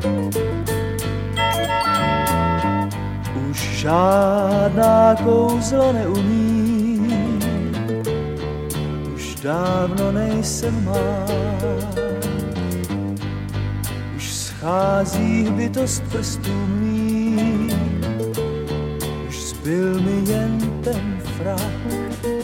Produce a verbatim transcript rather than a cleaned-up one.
Už žádná kouzlo neumí, už dávno nejsem má. Už schází bytost prstů mých, už zbyl mi jen ten frak.